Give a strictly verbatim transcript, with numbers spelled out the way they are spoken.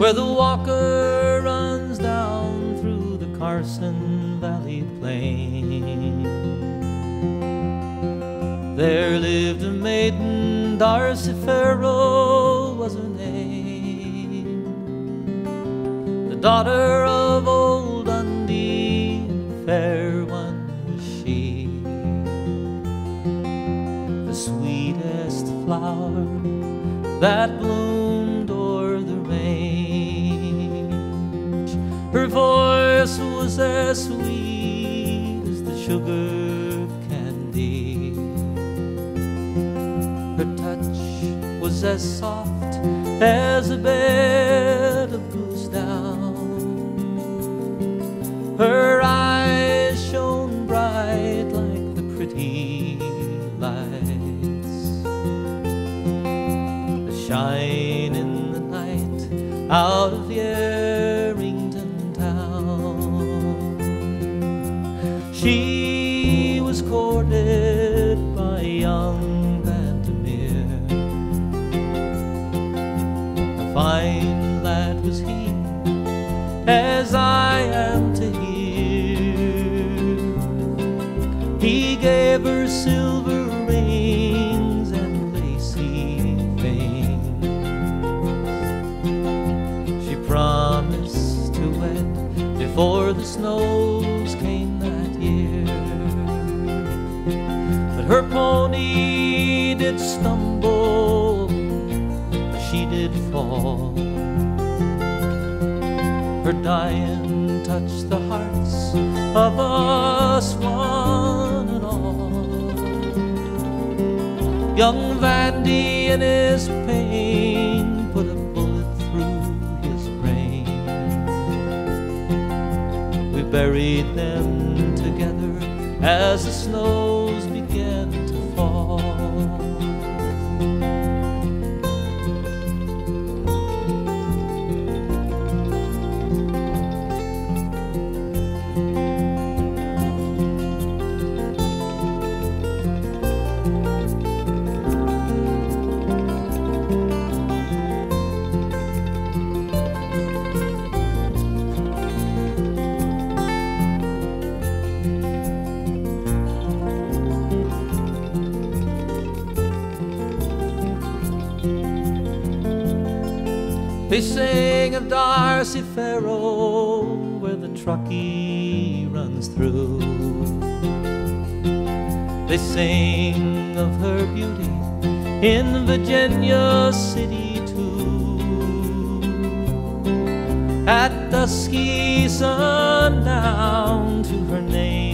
where the Walker runs down through the Carson Valley plain. There lived a maiden, Darcy Farrell was her name, the daughter of old Dundee, fair one was she, the sweetest flower that bloomed o'er the range. Her voice was as sweet as the sugar candy, her touch was as soft as a bed of goose down. Her eyes shone bright like the pretty lights that shine in the night out of Yerington town. She was courted by young Vandermeer, a fine lad was he, as I am to hear. He gave her silver rings and lacy things. She promised to wed before the snows came that year, but her pony did stumble, she did fall. Her dying touched the hearts of us one and all. Young Vandy in his pain put a bullet through his brain. We buried them together as the snows began to fall. They sing of Darcy Farrell where the Truckee runs through. They sing of her beauty in Virginia City too. At dusky sundown to her name